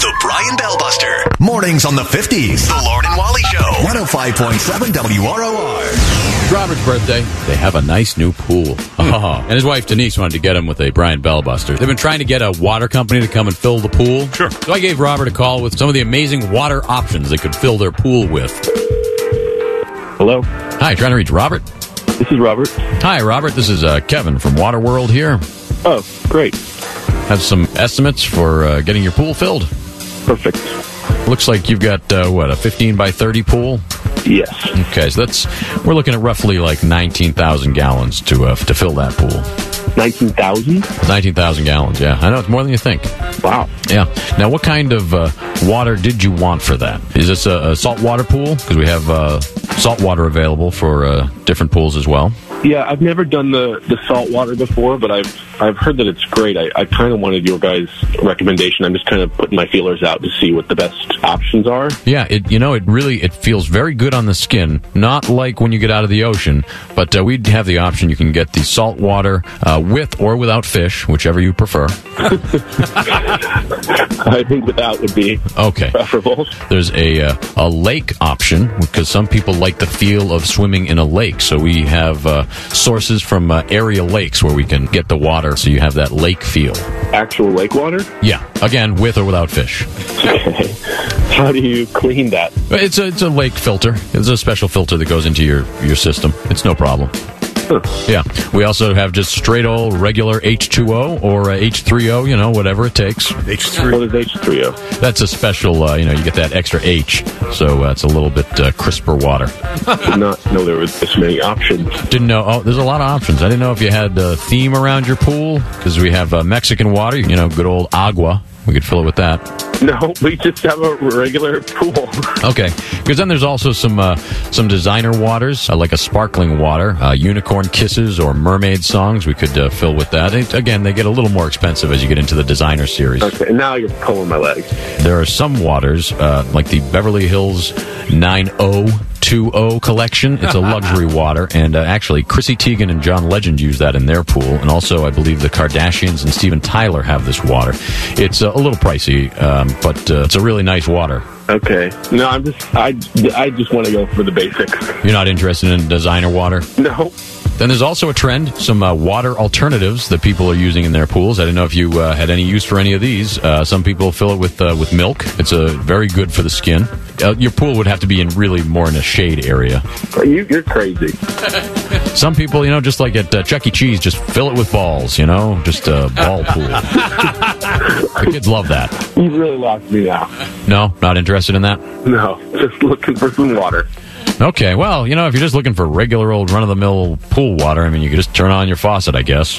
The Brian Bell Buster. Mornings on the 50s. The Lauren and Wally Show. 105.7 WROR. It's Robert's birthday. They have a nice new pool. And his wife Denise wanted to get him with a Brian Bell Buster. They've been trying to get a water company to come and fill the pool. Sure. So I gave Robert a call with some of the amazing water options they could fill their pool with. Hello. Hi, trying to reach Robert? This is Robert. Hi, Robert. This is Kevin from Waterworld here. Oh, great. Have some estimates for getting your pool filled. Perfect. Looks like you've got, a 15 by 30 pool? Yes. Okay, so we're looking at roughly like 19,000 gallons to fill that pool. 19,000? 19,000 gallons, yeah. I know, it's more than you think. Wow. Yeah. Now, what kind of water did you want for that? Is this a saltwater pool? Because we have salt water available for different pools as well. Yeah, I've never done the salt water before, but I've heard that it's great. I kind of wanted your guys' recommendation. I'm just kind of putting my feelers out to see what the best options are. Yeah, it feels very good on the skin. Not like when you get out of the ocean, but we have the option. You can get the salt water with or without fish, whichever you prefer. I think without would be preferable. There's a lake option because some people like the feel of swimming in a lake. So we have sources from area lakes where we can get the water so you have that lake feel. Actual lake water? Yeah, again, with or without fish. Okay. How do you clean that? It's a lake filter. It's a special filter that goes into your system. It's no problem. Huh. Yeah. We also have just straight old regular H2O or H3O, whatever it takes. H3. What is H3O? That's a special, you get that extra H, so it's a little bit crisper water. Did not know there were this many options. Didn't know. Oh, there's a lot of options. I didn't know if you had a theme around your pool, because we have Mexican water, good old agua. We could fill it with that. No, we just have a regular pool. Okay, because then there's also some designer waters, like a sparkling water, Unicorn Kisses or Mermaid Songs. We could fill with that. Again, they get a little more expensive as you get into the designer series. Okay, now you're pulling my leg. There are some waters, like the Beverly Hills 9020 collection. It's a luxury water, and actually Chrissy Teigen and John Legend use that in their pool, and also I believe the Kardashians and Steven Tyler have this water. It's a little pricey, but it's a really nice water. Okay. No, I just want to go for the basics. You're not interested in designer water? No. Then there's also a trend, some water alternatives that people are using in their pools. I didn't know if you had any use for any of these. Some people fill it with milk. It's very good for the skin. Your pool would have to be more in a shade area. You're crazy. Some people, just like at Chuck E. Cheese, just fill it with balls, just a ball pool. The kids love that. You really lost me now. No, not interested in that? No, just looking for some water. Okay, well, if you're just looking for regular old run-of-the-mill pool water, you can just turn on your faucet, I guess.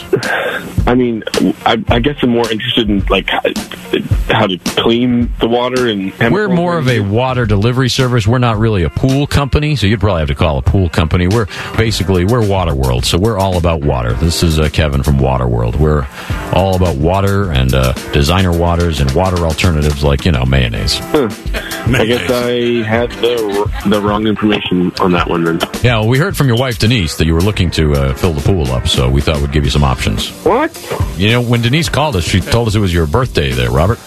I guess I'm more interested in, how to clean the water and... We're more of a water delivery service. We're not really a pool company, so you'd probably have to call a pool company. We're Waterworld, so we're all about water. This is Kevin from Waterworld. We're all about water and designer waters and water alternatives like, mayonnaise. I guess I had the wrong information on that one then. Yeah, well, we heard from your wife, Denise, that you were looking to fill the pool up, so we thought we'd give you some options. What? When Denise called us, she told us it was your birthday there, Robert.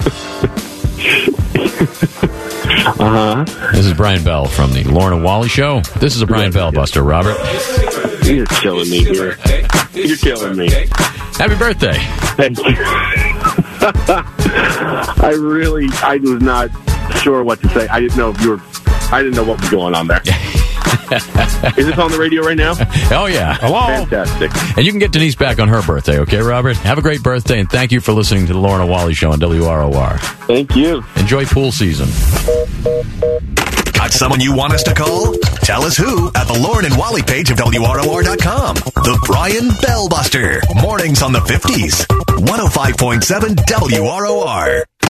This is Brian Bell from the Lauren and Wally Show. This is a Brian Bell Buster, Robert. You're killing me here. You're killing me. Happy birthday. Thank you. I was not sure what to say. I didn't know what was going on there. Is this on the radio right now? Oh, yeah. Hello. Fantastic. And you can get Denise back on her birthday, okay, Robert? Have a great birthday, and thank you for listening to the Lauren and Wally Show on WROR. Thank you. Enjoy pool season. Got someone you want us to call? Tell us who at the Lauren and Wally page of WROR.com. The Brian Bell Buster. Mornings on the 50s. 105.7 WROR.